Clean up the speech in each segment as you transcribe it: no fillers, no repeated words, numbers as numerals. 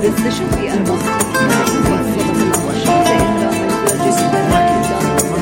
استشفي الوقت وأسباب النقاش فإن جدا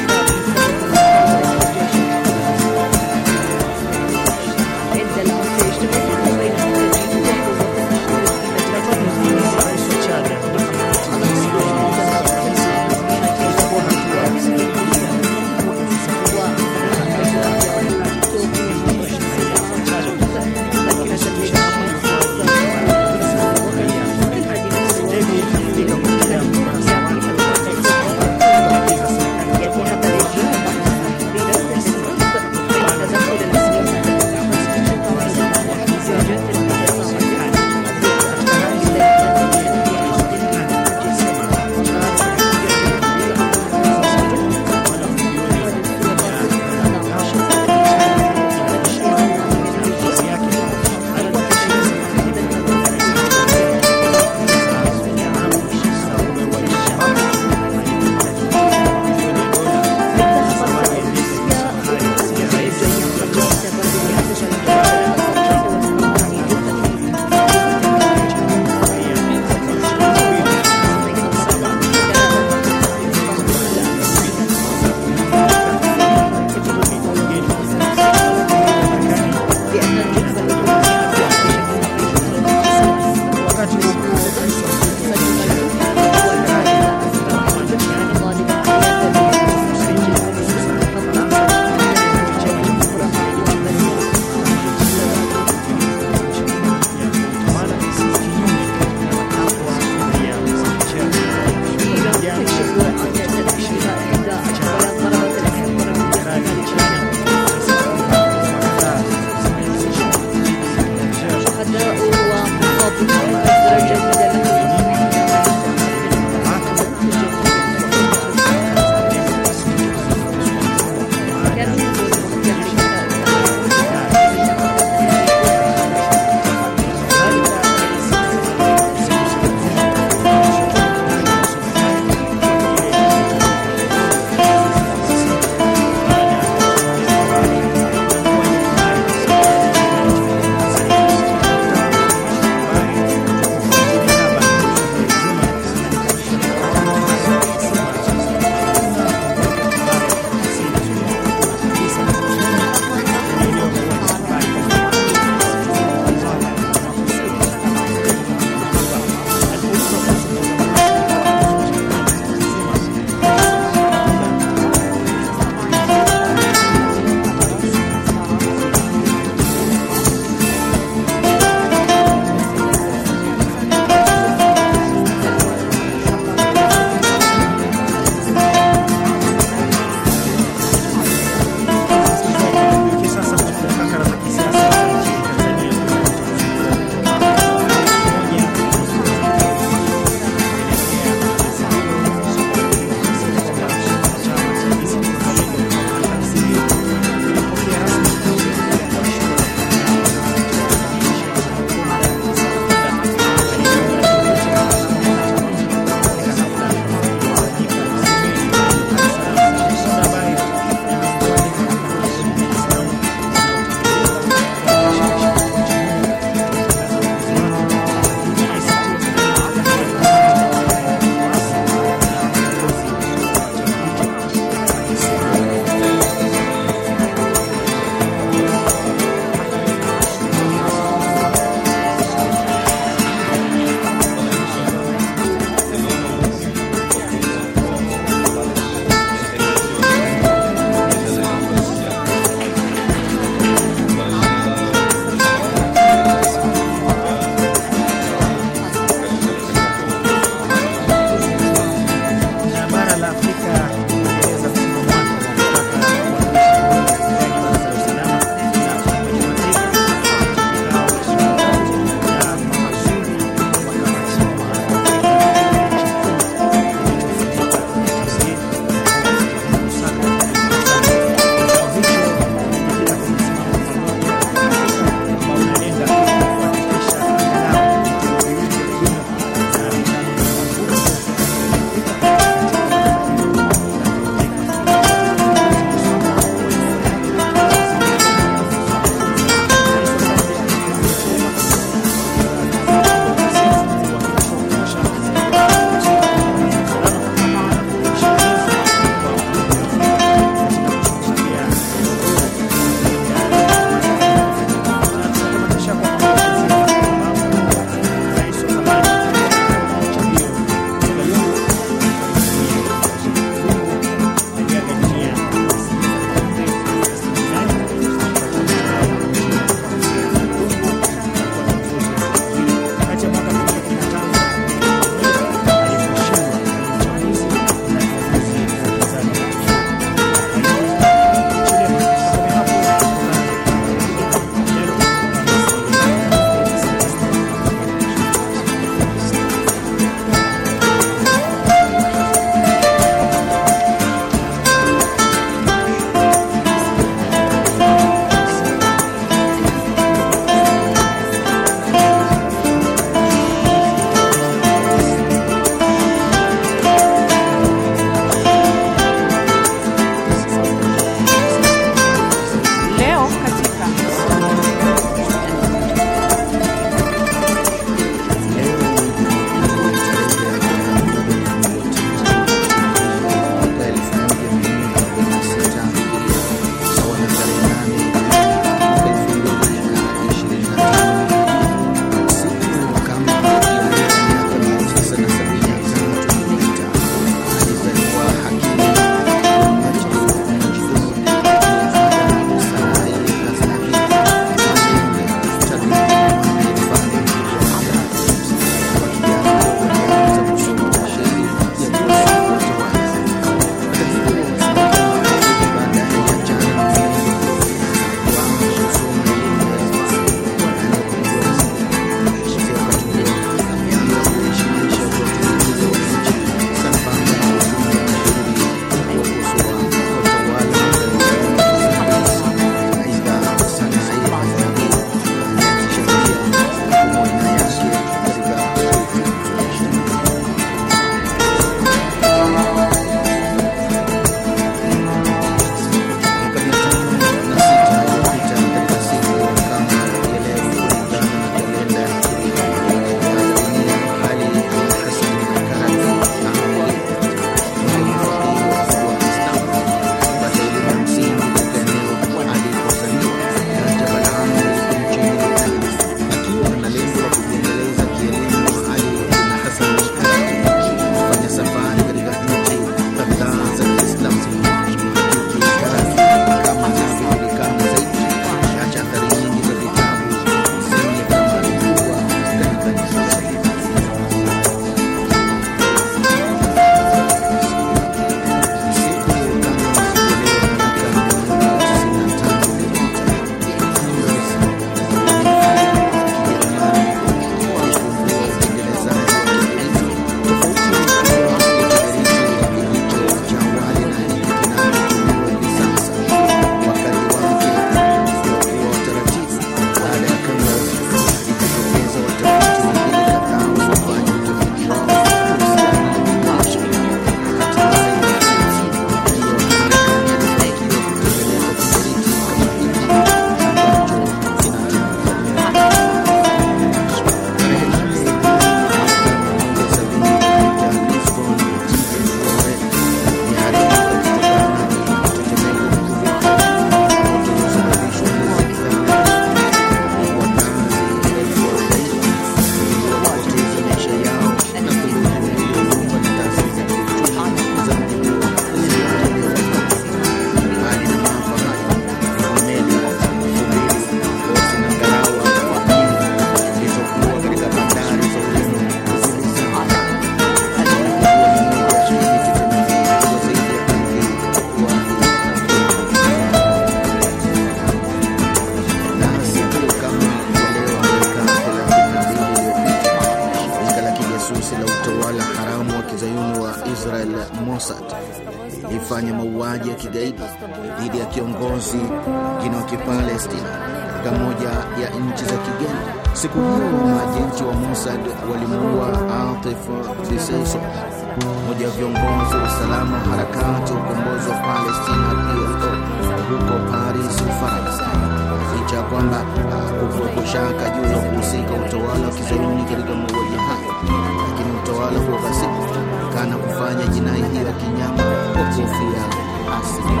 utawala haramu wa kizayuni wa Israel Mossad ilifanya mauaji ya kigaidi dhidi ya kiongozi mwingine wa Kipalestina katika moja ya nchi za kigeni. Siku hiyo maajenti wa Mossad walimuua Atif Bissesso, mmoja wa viongozi wa usalama wa harakati ya ukombozi wa Palestina PLO huko Paris, Ufaransa. Licha kwamba hakukuwepo shaka juu ya kuhusika utawala wa kizayuni katika mauaji hayo, lakini utawala huo basi kana kufanya jinai hiyo ya kinyama kwa kuhofia asili.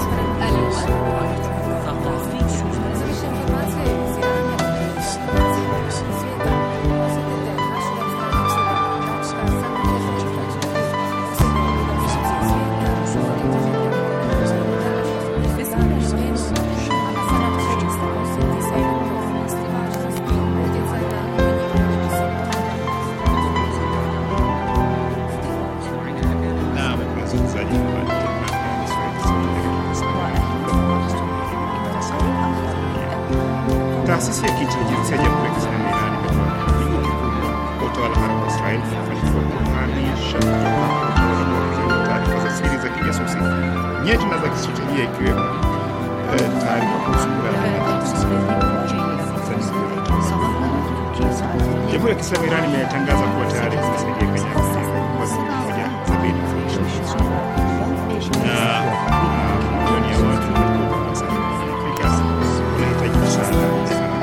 Taasisi ya kiintelijensia ya Jamhuri ya Kiislamu ya Iran imetoa utawala haramu wa Israeli kufanikiwa kuhamisha taarifa za siri za kijasusi nyeti na za kistratejia, ikiwemo taarifa kuhusu Jamhuri ya Kiislamu ya Iran imetangaza kuwa tayari kusaidia Kenya kwa moja za bei na milioni ya watu wanahitaji msaada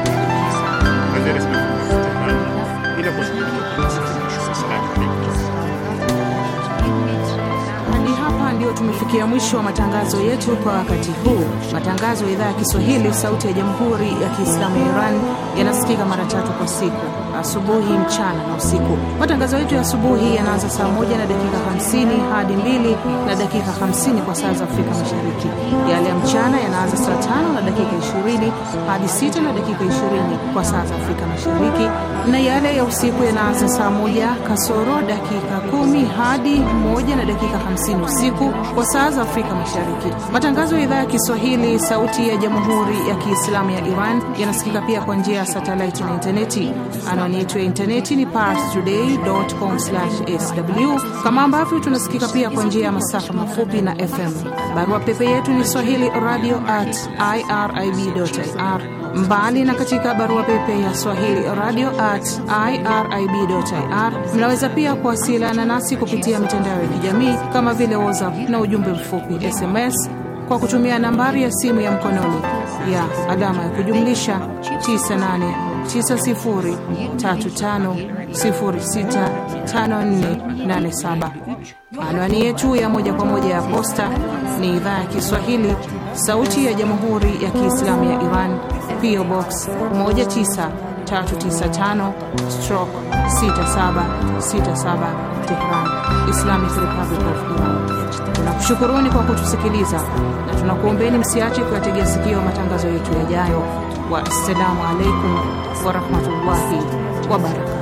Hadi hapa ndio tumefikia mwisho wa matangazo yetu kwa wakati huu. Matangazo ya idhaa ya Kiswahili sauti ya Jamhuri ya Kiislamu ya Iran yanasikika mara 3 kwa siku: asubuhi, mchana na usiku. Matangazo yetu ya asubuhi yanaanza saa 1:50 hadi 2:50 kwa saa za Afrika Mashariki. Yale ya mchana yanaanza saa 5:20 hadi 6:20 kwa saa za Afrika Mashariki, na yale ya usiku yanaanza saa 1:10 hadi 1:50 usiku kwa saa za Afrika Mashariki. Matangazo ya idhaa ya Kiswahili sauti ya Jamhuri ya Kiislamu ya Iran yanasikika pia kwa njia ya satellite na interneti. Anwani yetu ya interneti ni parstoday.com/sw, kama ambavyo tunasikika pia kwa njia ya masafa mafupi na FM. Barua pepe yetu ni swahili radio@irib.ir. Mbali na katika barua pepe ya swahili radio@irib.ir, mnaweza pia kuwasiliana nasi kupitia mitandao ya kijamii kama vile WhatsApp na ujumbe mfupi SMS kwa kutumia nambari ya simu ya mkononi ya alama ya kujumlisha 989035065487. Anwani yetu ya moja kwa moja ya posta ni idhaa ya Kiswahili sauti ya Jamhuri ya Kiislamu ya Iran, PO Box 19367/6767 Tehran, Islamic Republic of Iran. Tunakushukuruni kwa kutusikiliza na tunakuombeni msiache kuyategea sikio matangazo yetu yajayo. Wassalamu alaikum warahmatullahi wabarakatuh.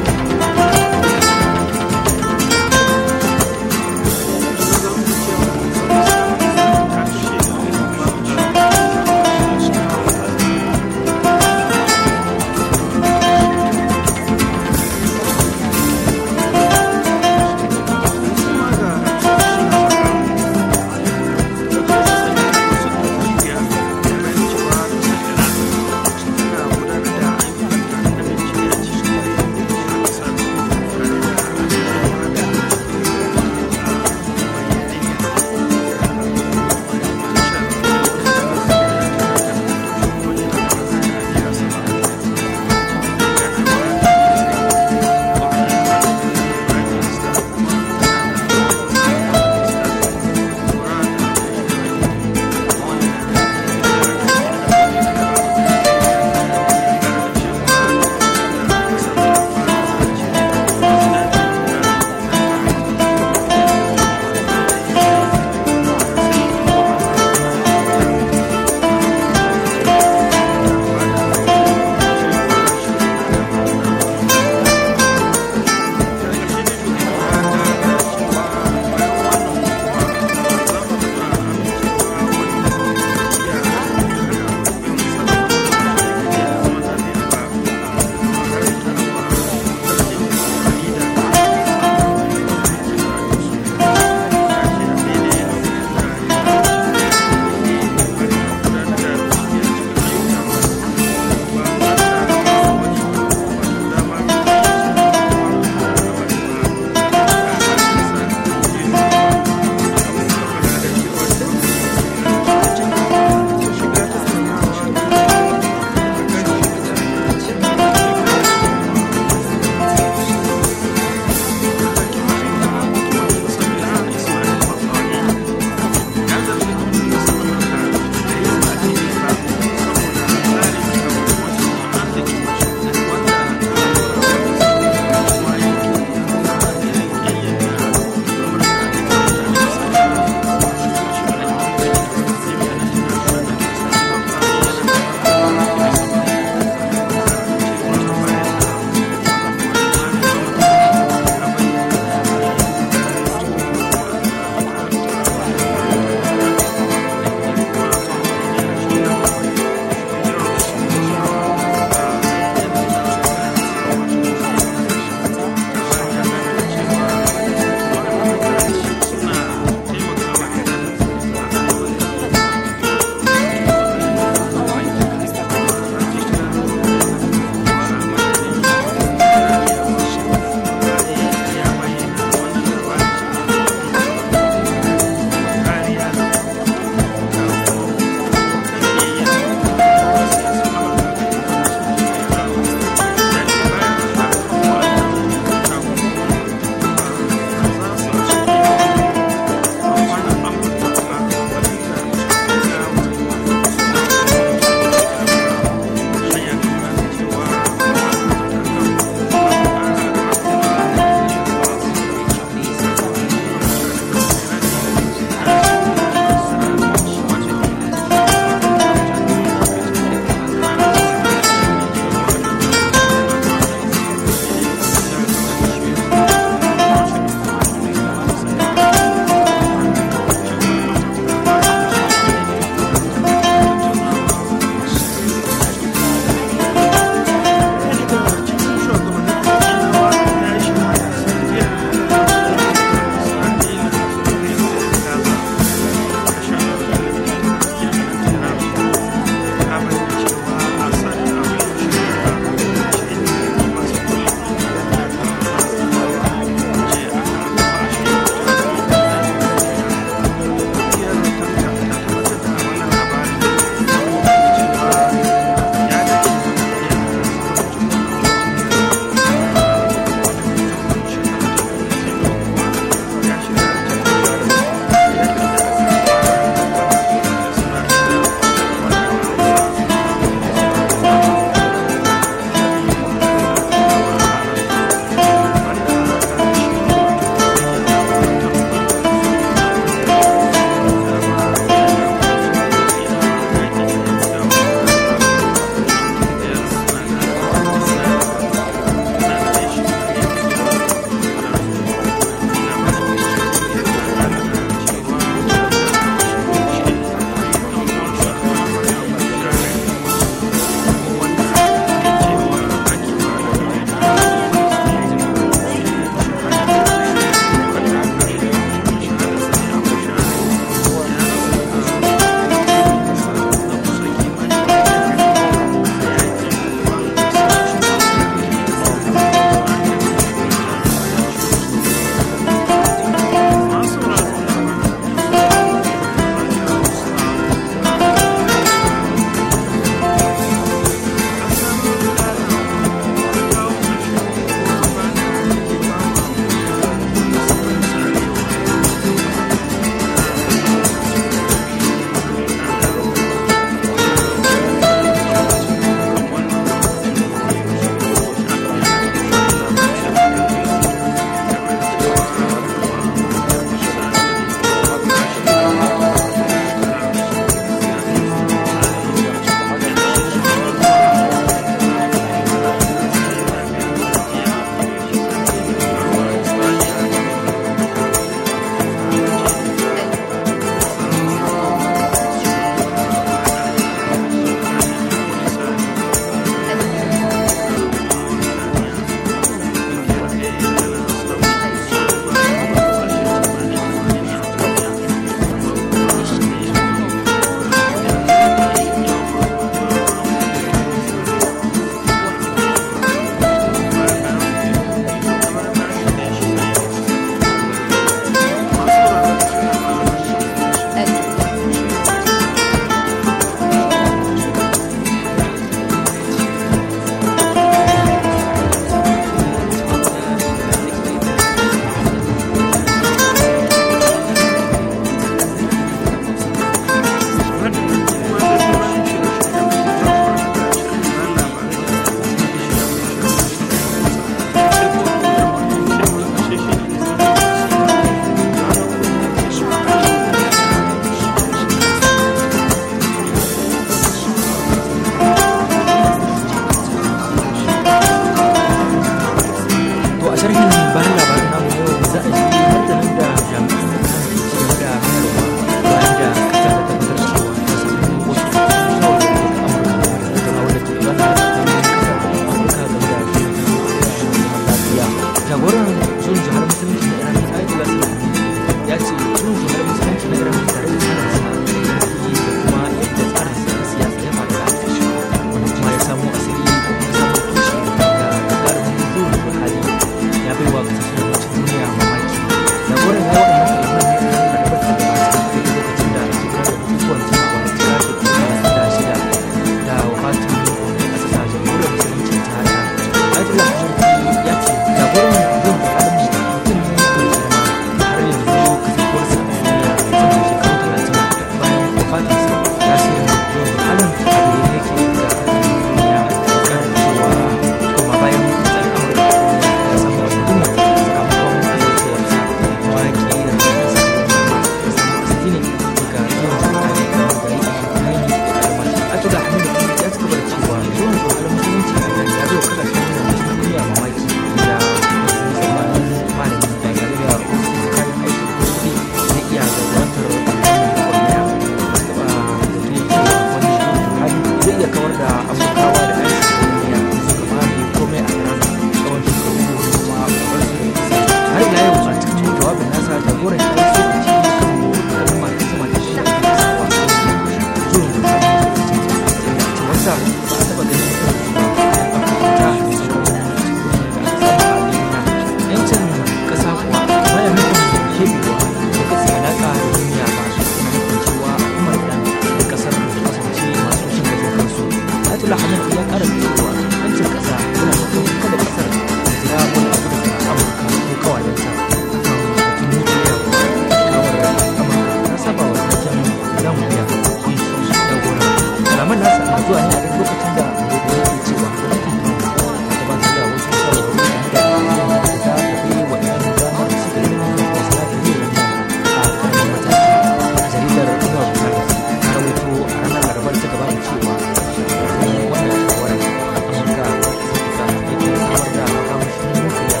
kalaman nasa na zuwa ne a duk lokacin da mai yake cewa gwamnatin gabatar da wasu shawarwari da ta tafi wa ɗan zamar da suka yi da wasu lafiya a karamin mataki. A jaridar Inuwa Bukari ta rawaito a ranar Larabar ta gabata cewa wannan shawarar Amurka ta aiki samar da makamashin nukiliya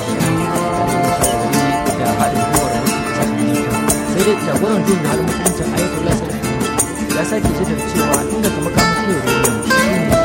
da haɗin gwiwar kasashen yankin. Sai dai jagoran juyin halin mutuncin Ayatollah Sayyid ya sake shaidar cewa inganta makamashin uranium shi ne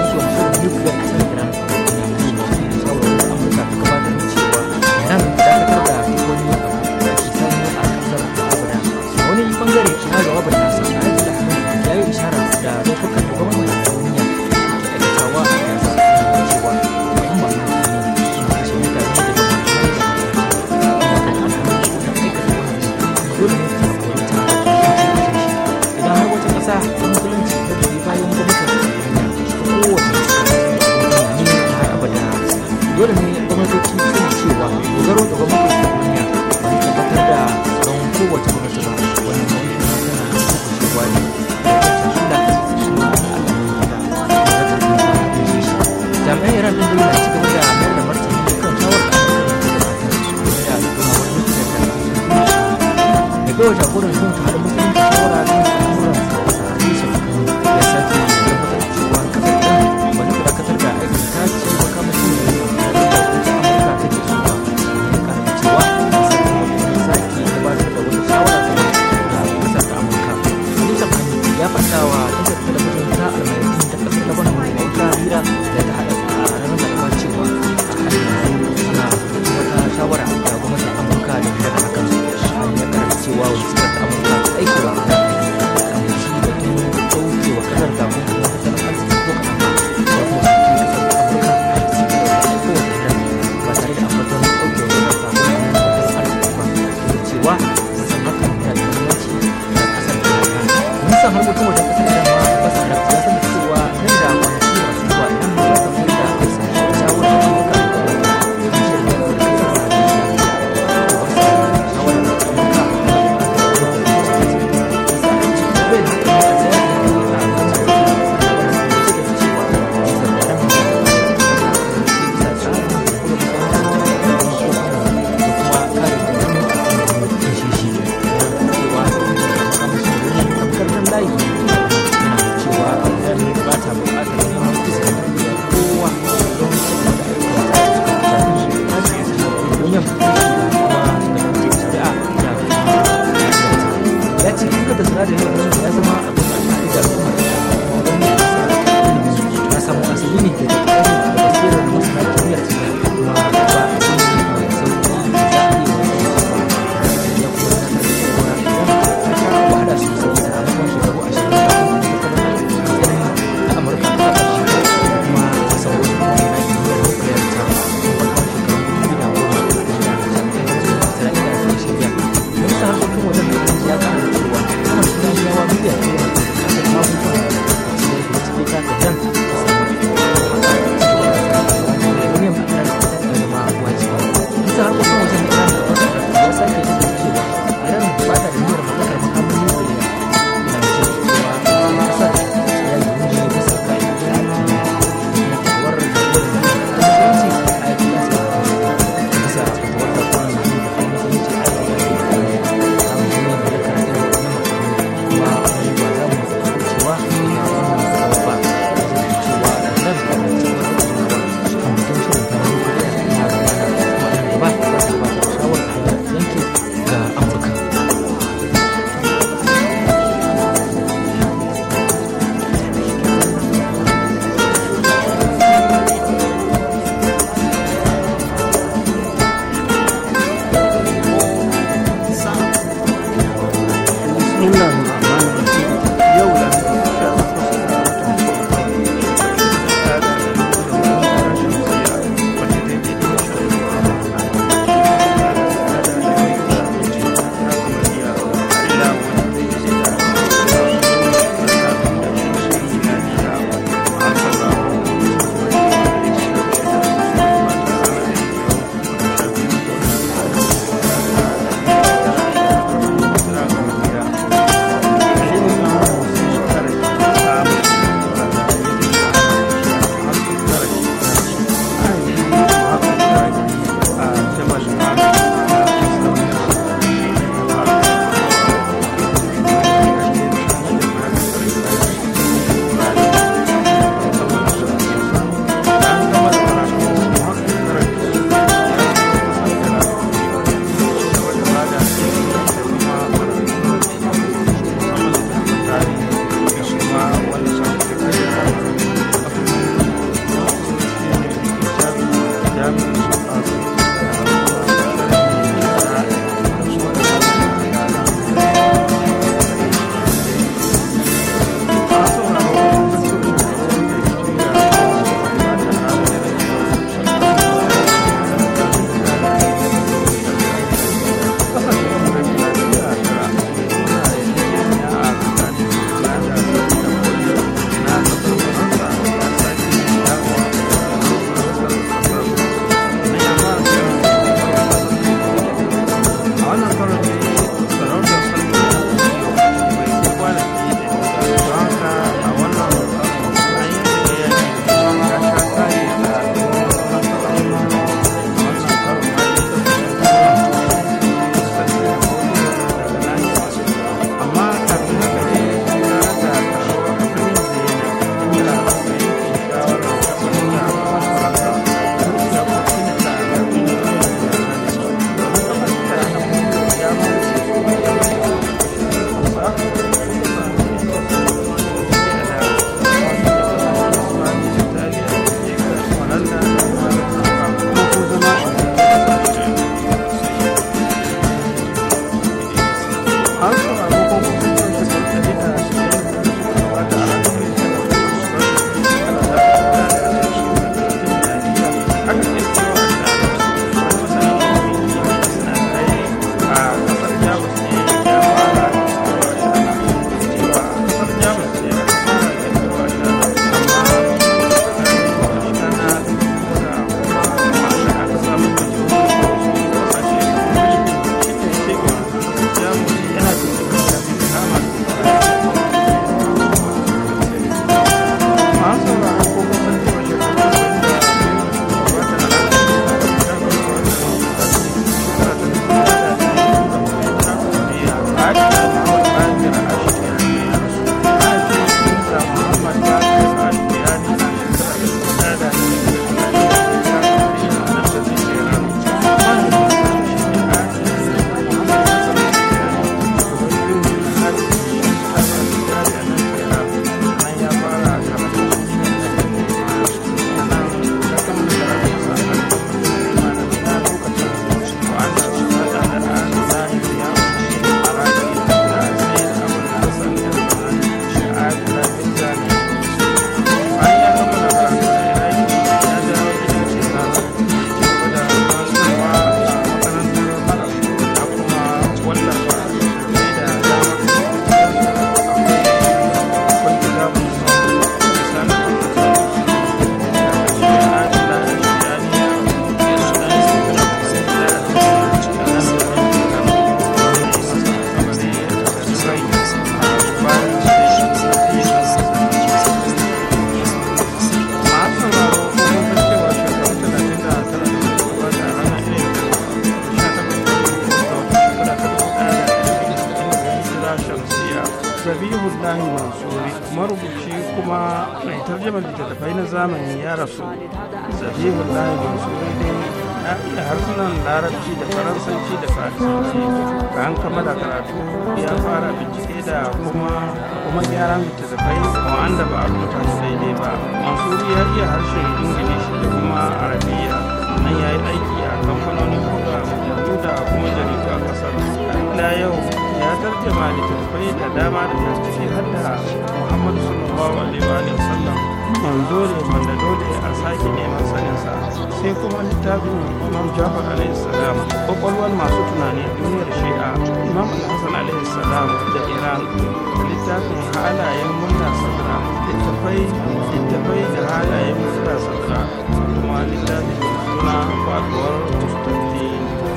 mai tarjamar littattafai na zamani ya rasu. Zabihullahi Mansuri dai ya iya harsunan larabci da faransanci da farisanci. Bayan kammala karatu ya fara bincike da kuma gyaran littattafai wanda ba a rubuta su daidai ba. Mansuri ya iya harshen ingilishi da kuma arabiya, nan ya yi aiki a kamfanonin buga mujallu da kuma jaridu a kasar. Ila yau ya tarjama littattafai da dama da ciki har da Muhammadu sallallahu alaihi wa sallam, manzo ne wanda dole a sake neman saninsa. Sai kuma littafin Imam Jafar alaihi salam, kwakwalwar masu tunani duniyar Shi'a, Imam Al-Hassan alaihi salam da Iran, littafin halayen Mullah Sadra, littafai da halayen Mullah Sadra, kuma littafin suna faduwar Mustaqim.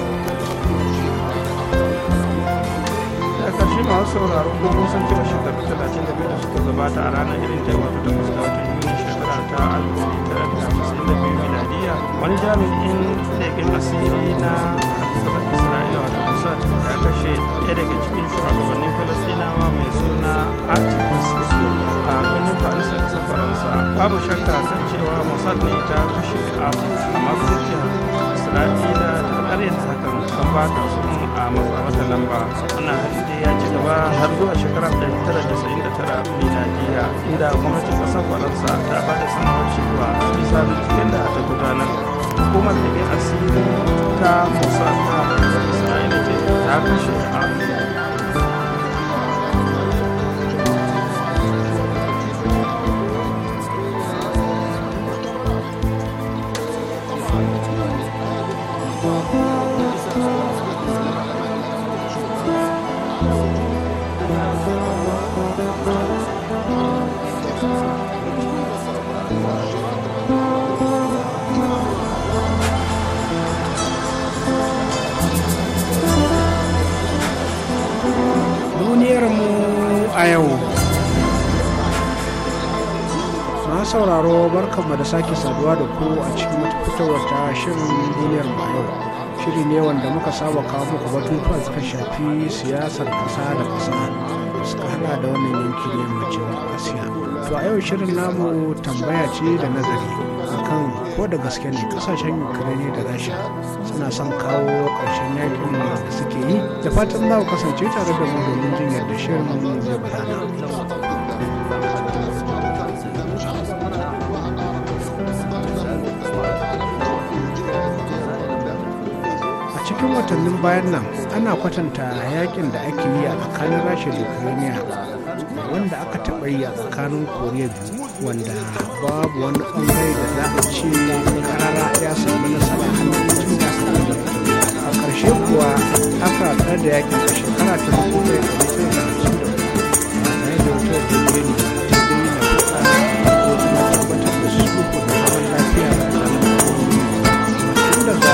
Da ƙarshe masu sauraro ko kun san cewa shekaru 32 da suka gabata a ranar irin ta wato 8 ga watan Yuni shekara ta 1952 miladiya, wani jami'in leƙen asiri na kasar Isra'ila wato Mossad ya kashe ɗaya daga cikin shugabannin Falastinawa mai suna Artikus a birnin Paris a ƙasar Faransa. Babu shakka kan cewa Mossad ne ta kashe Artikus, amma gwamnatin Isra'ila ta ƙaryata hakan kan ba ta su a matsa mata lamba. Wannan hali dai ya ci gaba har zuwa shekarar 1999 miladiya, inda gwamnatin ƙasar Faransa ta ba da sanarwar cewa bisa binciken da ta gudanar, hukumar leƙen asiri ta Mossad ta ƙasar Isra'ila ce ta kashe Artikus. a yau. Na sauraro barkanmu da sake saduwa da ku a cikin fitowar ta shirin duniyar mu a yau. Shiri ne wanda muka saba kawo muku batutuwa suka shafi siyasar ƙasa da ƙasa suka hada da wannan yanki ne yammacin Asiya. To a yau shirin namu tambaya ce da nazari akan ko da gaske ne kasashen Ukraine da Rasha suna son kawo ƙarshen yakin da suke yi. Da fatan za ku kasance tare da mu domin jin yadda shirin zai gudana. Cikin watannin bayan nan ana kwatanta yakin da ake yi a tsakanin Rasha da Ukraine wanda aka taɓa yi a tsakanin Koriya biyu, wanda babu wani ɓangare da za a ce karara ya sami nasara a ƙarshe kuwa aka tsar da yakin a shekara ta 1954 tare da wata jirgin ta bayyana fita ko kuma tabbatar da sulhu da zaman lafiya da tsakanin tun daga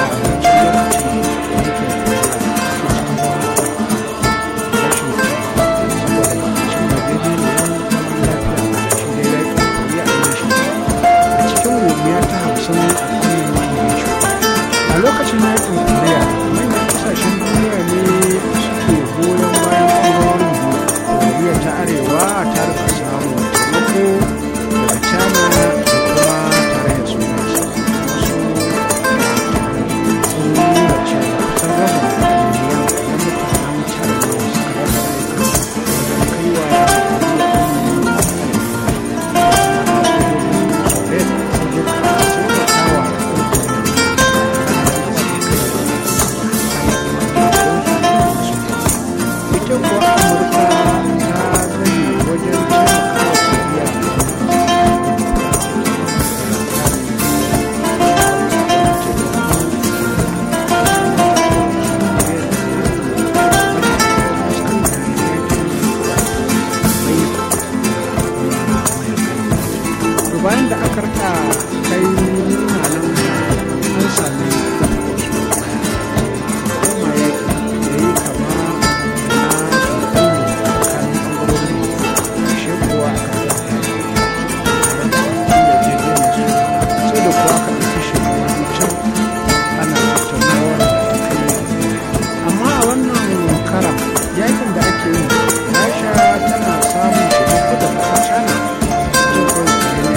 a lokacin yakin koriya manyan kasashen duniya ne suke goyon bayan ɓangarorin biyu. Koriya ta arewa ta rufe samun taimako daga china da kuma tarayyar soviet. Wasu sun nuna cewa kusan rabin miliyan na mutanen china suka rasa wajen kaiwa bayan da aka rika kai nuna nan an sami kuma yaki da yi kama na tsakanin ɓangarorin ƙarshe kuwa aka zai sai da kuwa aka ɗauki shekaru can ana tattaunawa da ta kai amma a wannan karan yakin da ake yi rasha tana samun taimako da ƙasar china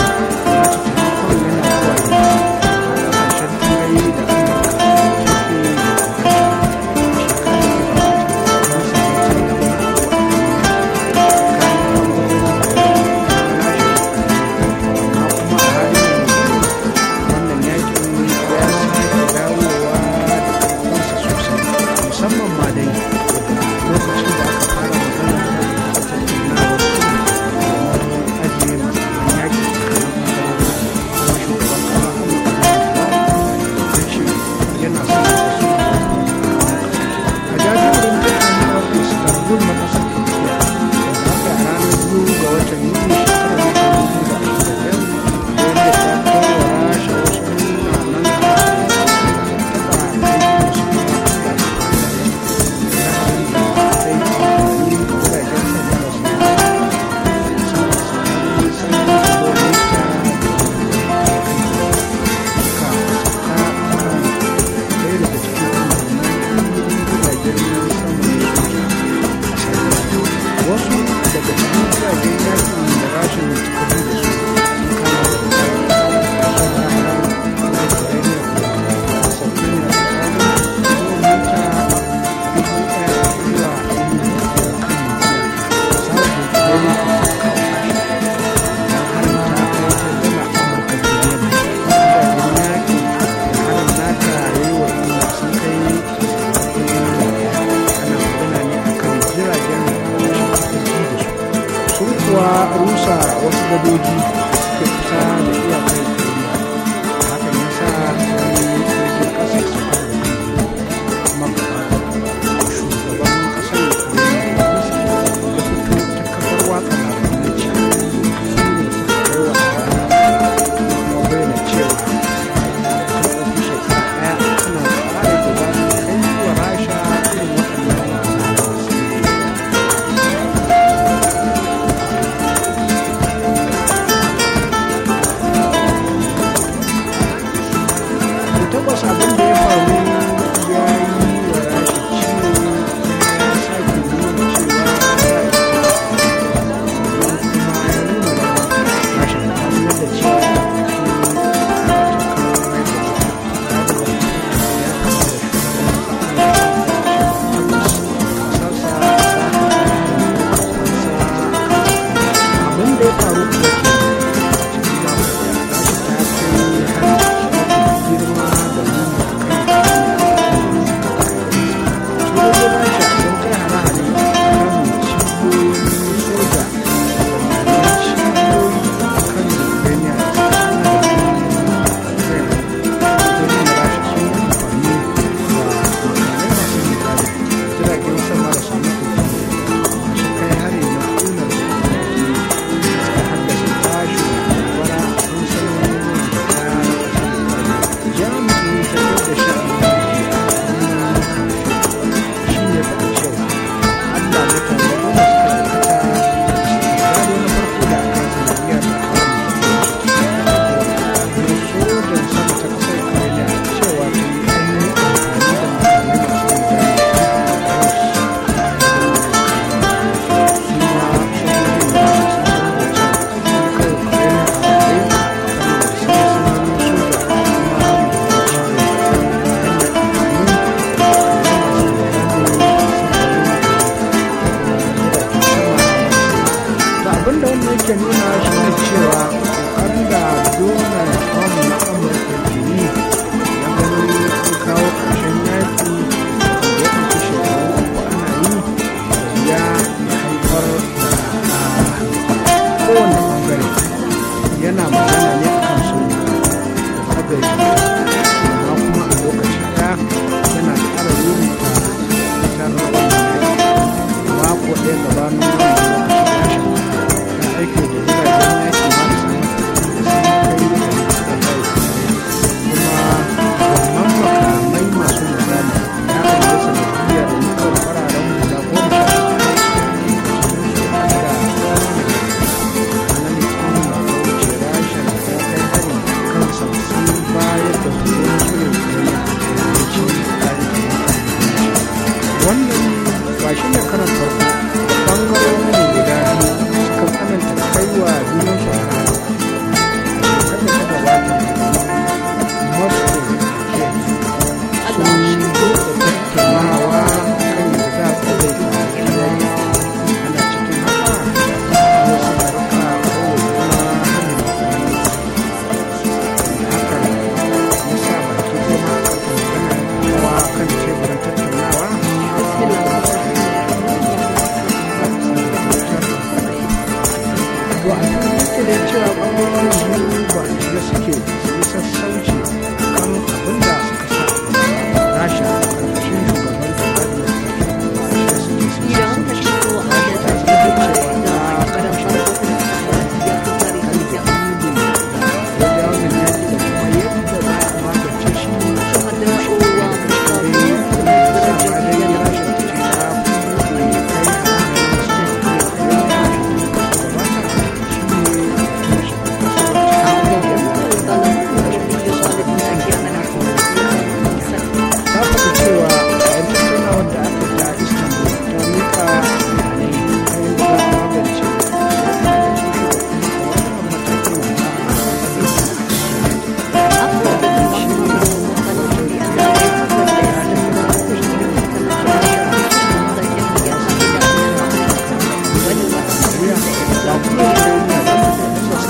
tsagaita amma kuma a lokaci ɗaya yana ƙara rubuta fitar wannan yaƙi. Mako ɗaya gabanin